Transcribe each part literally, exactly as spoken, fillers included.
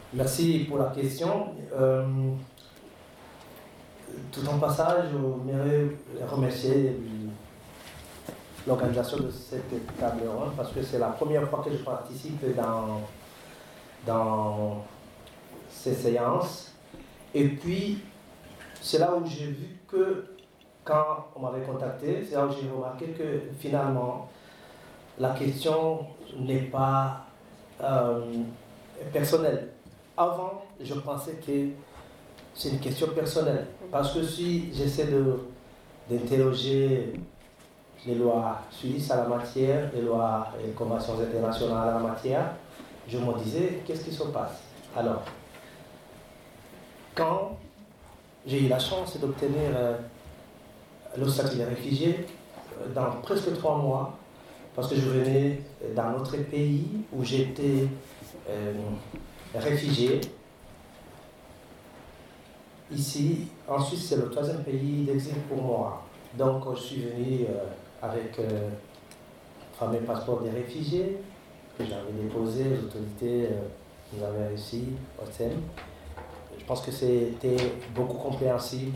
Merci pour la question. Euh, tout en passage, je voudrais remercier l'organisation de cette table ronde parce que c'est la première fois que je participe dans, dans ces séances. Et puis, c'est là où j'ai vu que, quand on m'avait contacté, c'est là où j'ai remarqué que finalement, la question n'est pas euh, personnelle. Avant, je pensais que c'est une question personnelle. Parce que si j'essaie de, d'interroger les lois suisses à la matière, les lois et les conventions internationales à la matière, je me disais, qu'est-ce qui se passe? Alors, quand j'ai eu la chance d'obtenir euh, le statut de réfugié, euh, dans presque trois mois, parce que je venais d'un autre pays où j'étais euh, réfugié. Ici, en Suisse, c'est le troisième pays d'exil pour moi. Donc, je suis venu euh, avec euh, le fameux passeport des réfugiés que j'avais déposé, les autorités euh, nous avaient réussi au S E M. Je pense que c'était beaucoup compréhensible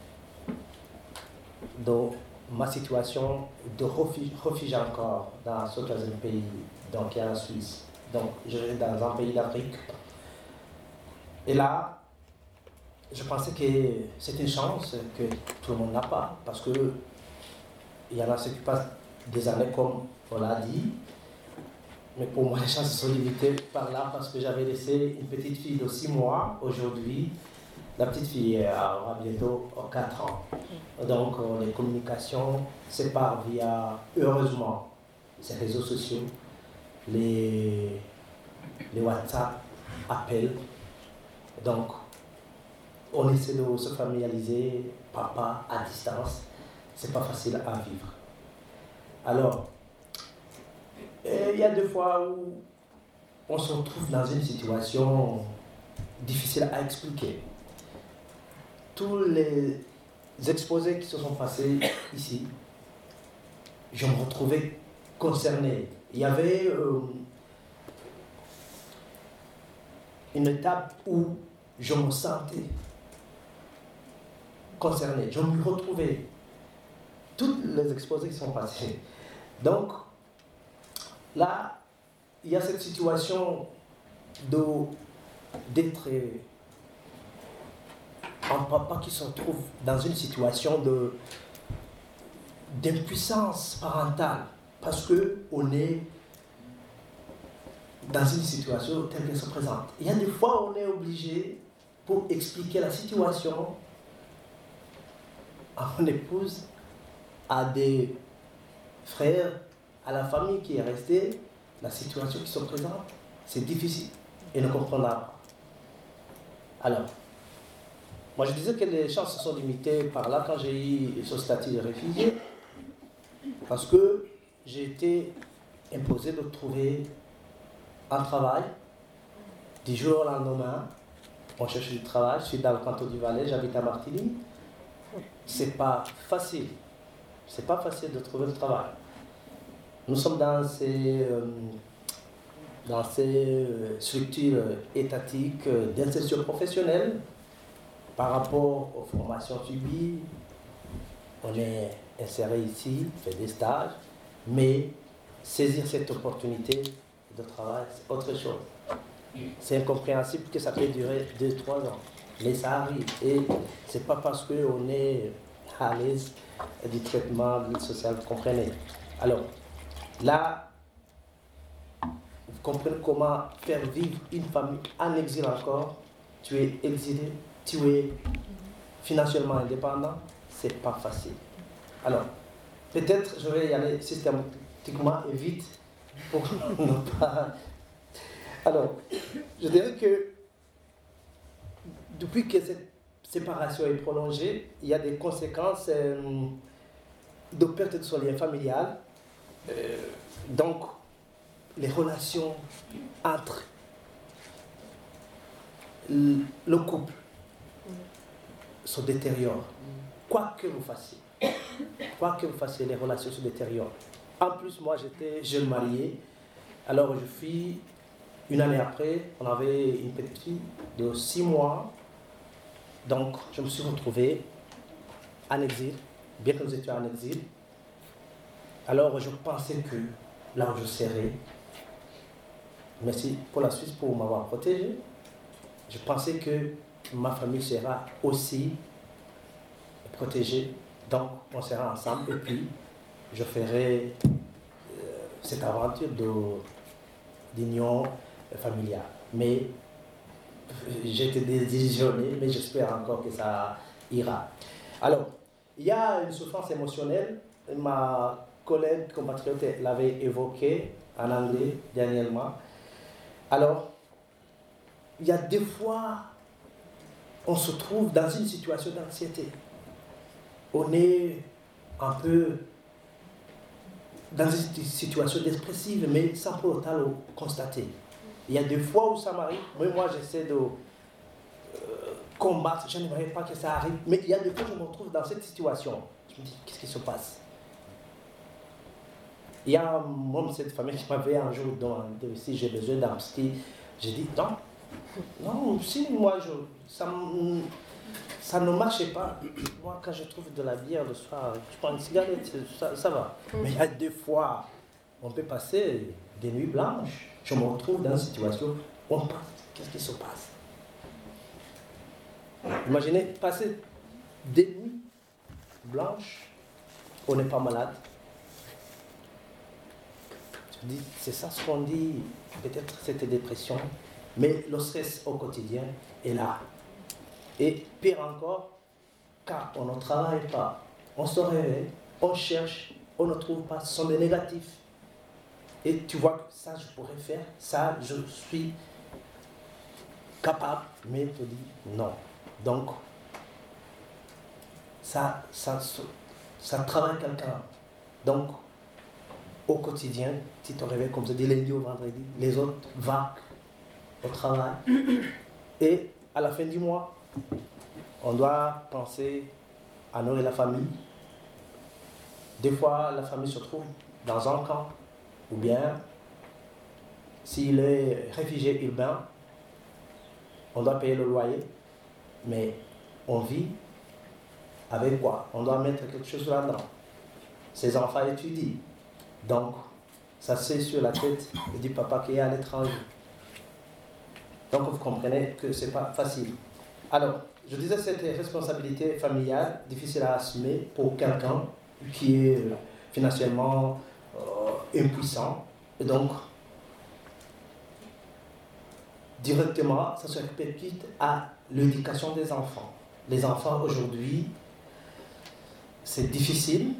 dans ma situation de refuge encore dans ce troisième pays, donc qui est la Suisse. Donc, je vais dans un pays d'Afrique. Et là, je pensais que c'est une chance que tout le monde n'a pas, parce qu'il y en a ceux qui passent des années comme on l'a dit, mais pour moi les chances sont limitées par là, parce que j'avais laissé une petite fille de six mois. Aujourd'hui, la petite fille aura bientôt quatre ans. Donc les communications se séparent via, heureusement, ces réseaux sociaux, les, les WhatsApp, appels. Donc, on essaie de se familiariser, papa, à distance. C'est pas facile à vivre. Alors, il y a des fois où on se retrouve dans une situation difficile à expliquer. Tous les exposés qui se sont passés ici, je me retrouvais concerné. Il y avait euh, une étape où je me sentais concerné, je me retrouvais. Toutes les exposés qui sont passés. Donc, là, il y a cette situation de, d'être un papa qui se retrouve dans une situation de, d'impuissance parentale, parce qu'on est dans une situation telle qu'elle se présente. Il y a des fois où on est obligé, pour expliquer la situation à mon épouse, à des frères, à la famille qui est restée, la situation qui se présente, c'est difficile et ne comprendra pas. Alors, moi je disais que les chances sont limitées par là quand j'ai eu ce statut de réfugié, parce que j'ai été imposé de trouver un travail du jour au lendemain. On cherche du travail, je suis dans le canton du Valais, j'habite à Martigny. C'est pas facile. C'est pas facile de trouver le travail. Nous sommes dans ces, euh, dans ces structures étatiques d'insertion professionnelle par rapport aux formations subies. On est inséré ici, fait des stages, mais saisir cette opportunité de travail, c'est autre chose. C'est incompréhensible que ça peut durer deux trois ans. Mais ça arrive. Et ce n'est pas parce qu'on est à l'aise du traitement social, vous comprenez. Alors, là, vous comprenez comment faire vivre une famille en exil encore. Tu es exilé, tu es financièrement indépendant, ce n'est pas facile. Alors, peut-être je vais y aller systématiquement et vite pour ne pas... Alors, je dirais que depuis que cette séparation est prolongée, il y a des conséquences euh, de perte de son lien familial. Euh, donc, les relations entre le couple se détériorent. Quoi que vous fassiez, quoi que vous fassiez, les relations se détériorent. En plus, moi, j'étais jeune marié, alors je suis une année après, on avait une petite fille de six mois. Donc, je me suis retrouvé en exil, bien que nous étions en exil. Alors, je pensais que là où je serais, merci pour la Suisse pour m'avoir protégé, je pensais que ma famille sera aussi protégée. Donc, on sera ensemble et puis je ferai euh, cette aventure de, d'union familiale. Mais j'ai été désillusionné, mais j'espère encore que ça ira. Alors, il y a une souffrance émotionnelle. Ma collègue compatriote l'avait évoqué en anglais dernièrement. Alors, il y a des fois, on se trouve dans une situation d'anxiété. On est un peu dans une situation dépressive, mais sans pour autant le constater. Il y a des fois où ça m'arrive, mais moi j'essaie de euh, combattre, je n'aimerais pas que ça arrive, mais il y a des fois où je me retrouve dans cette situation. Je me dis, qu'est-ce qui se passe? Il y a même cette famille qui m'avait un jour demandé si j'ai besoin d'un psy. J'ai dit, non, non, si moi, je, ça, ça ne marchait pas. Moi, quand je trouve de la bière le soir, je prends une cigarette, ça, ça va. Mais il y a des fois, on peut passer des nuits blanches. Je me retrouve dans une situation où on pense, qu'est-ce qui se passe? Imaginez passer des nuits blanches, on n'est pas malade. Je dis, c'est ça ce qu'on dit, peut-être cette dépression, mais le stress au quotidien est là. Et pire encore, car on ne travaille pas, on se réveille, on cherche, on ne trouve pas, ce sont des négatifs. Et tu vois que ça, je pourrais faire, ça, je suis capable, mais tu dis non. Donc, ça, ça, ça travaille quelqu'un. Donc, au quotidien, tu te réveilles comme ça, du lundi au vendredi, les autres vaguent au travail. Et à la fin du mois, on doit penser à nourrir la famille. Des fois, la famille se trouve dans un camp, ou bien, s'il est réfugié urbain, on doit payer le loyer, mais on vit avec quoi? On doit mettre quelque chose là-dedans. Ses enfants étudient. Donc, ça c'est sur la tête du papa qui est à l'étranger. Donc, vous comprenez que ce n'est pas facile. Alors, je disais cette responsabilité familiale, difficile à assumer pour quelqu'un qui est financièrement euh, impuissant. Et donc, directement, ça se répercute à l'éducation des enfants. Les enfants aujourd'hui, c'est difficile.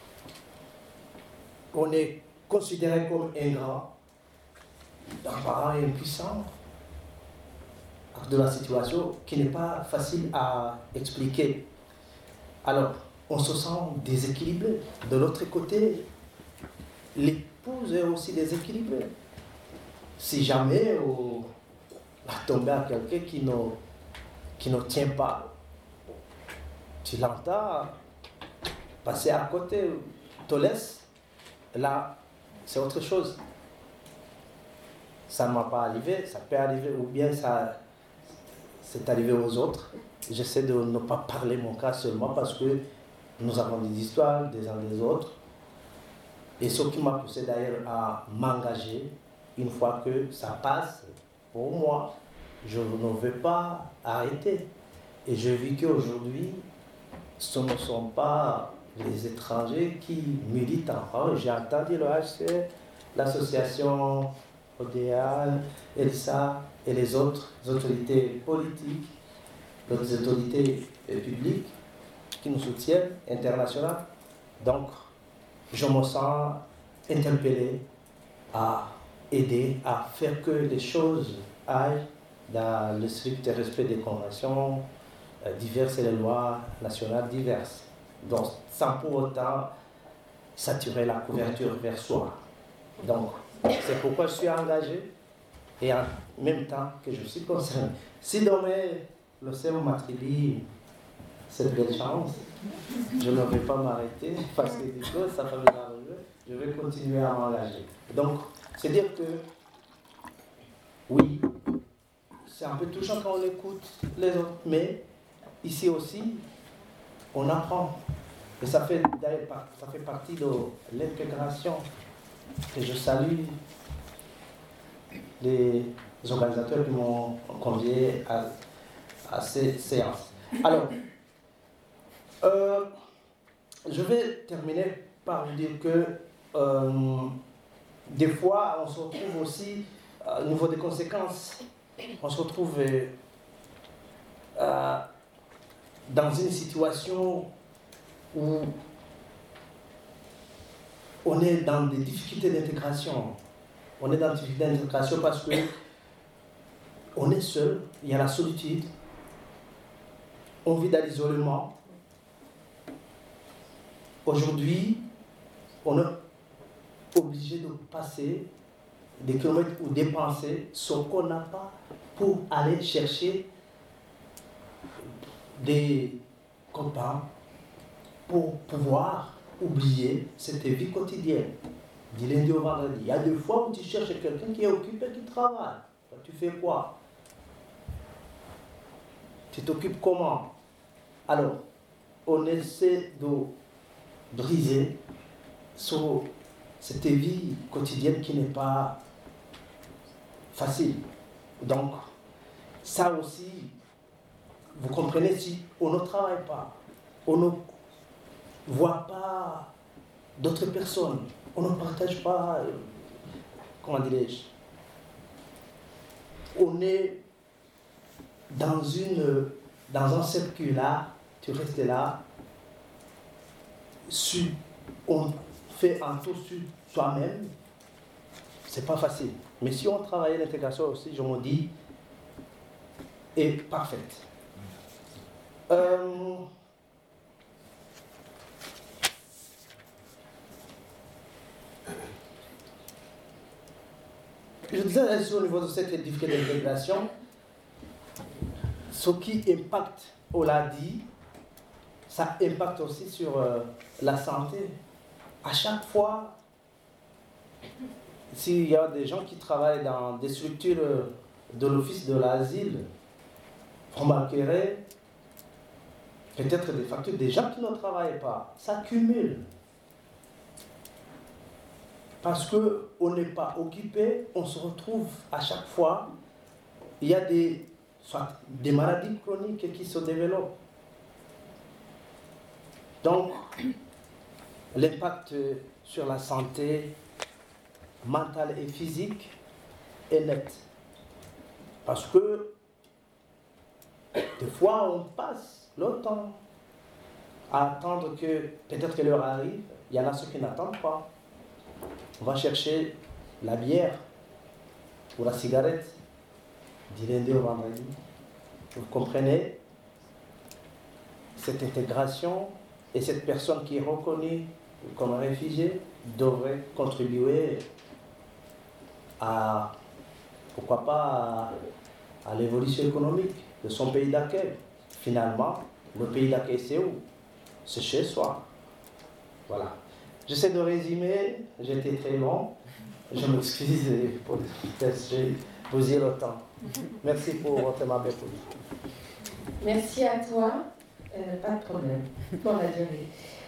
On est considéré comme ingrat, un parent impuissant, de la situation qui n'est pas facile à expliquer. Alors, on se sent déséquilibré. De l'autre côté, l'épouse est aussi déséquilibrée. Si jamais on va tomber à quelqu'un qui ne, qui ne tient pas, tu l'entends passer à côté, te laisse. Là, c'est autre chose. Ça ne m'a pas arrivé, ça peut arriver, ou bien ça, c'est arrivé aux autres. J'essaie de ne pas parler mon cas seulement parce que nous avons des histoires des uns des autres. Et ce qui m'a poussé d'ailleurs à m'engager, une fois que ça passe, pour moi, je ne veux pas arrêter. Et je vis qu'aujourd'hui, ce ne sont pas les étrangers qui militent en France. J'ai entendu le H C R, l'association O D A, ELSA et les autres autorités politiques, les autorités publiques qui nous soutiennent, internationales. Donc, je me sens interpellé à aider, à faire que les choses aillent dans le strict respect des conventions euh, diverses et les lois nationales diverses. Donc, sans pour autant saturer la couverture vers soi. Donc, c'est pourquoi je suis engagé et en même temps que je suis concerné. Si demain le C E M m'attribue cette belle chance, je ne vais pas m'arrêter parce que du coup, ça fait je vais continuer à m'engager. Donc, c'est dire que oui, c'est un peu touchant quand on écoute les autres, mais ici aussi, on apprend. Et ça fait, ça fait partie de l'intégration que je salue les organisateurs qui m'ont convié à, à ces séances. Alors, euh, je vais terminer par vous dire que euh, des fois, on se retrouve aussi, euh, au niveau des conséquences, on se retrouve euh, euh, dans une situation où on est dans des difficultés d'intégration. On est dans des difficultés d'intégration parce que on est seul, il y a la solitude, on vit dans l'isolement. Aujourd'hui, on est obligé de passer des kilomètres ou dépenser ce qu'on n'a pas pour aller chercher des copains pour pouvoir oublier cette vie quotidienne, du lundi au vendredi. Il y a des fois où tu cherches quelqu'un qui est occupé, qui travaille. Tu fais quoi? Tu t'occupes comment? Alors, on essaie de briser sur cette vie quotidienne qui n'est pas facile. Donc, ça aussi, vous comprenez, si on ne travaille pas, on ne voit pas d'autres personnes, on ne partage pas, euh, comment dirais-je, on est dans, une, dans un cercle là, tu restes là, sur, on fait un tour sur soi-même, c'est pas facile. Mais si on travaille l'intégration aussi, je me dis, est parfaite. Euh, je disais aussi au niveau de cette difficulté d'intégration, ce qui impacte, on l'a dit, ça impacte aussi sur euh, la santé. À chaque fois, s'il y a des gens qui travaillent dans des structures de l'office de l'asile, vous remarquerez peut-être des factures des gens qui ne travaillent pas, ça cumule. Parce qu'on n'est pas occupé, on se retrouve à chaque fois, il y a des, soit des maladies chroniques qui se développent. Donc, l'impact sur la santé mentale et physique est net. Parce que des fois, on passe le temps à attendre que peut-être que l'heure arrive. Il y en a ceux qui n'attendent pas. On va chercher la bière ou la cigarette du lundi au vendredi. Vous comprenez? Cette intégration et cette personne qui est reconnue comme réfugié devrait contribuer à, pourquoi pas, à, à l'évolution économique de son pays d'accueil. Finalement, le pays d'accueil, c'est où? C'est chez soi. Voilà. J'essaie de résumer, j'étais très long. Je m'excuse pour j'ai posé le temps. Merci pour votre aimable écoute. Merci à toi. Euh, pas de problème pour la durée.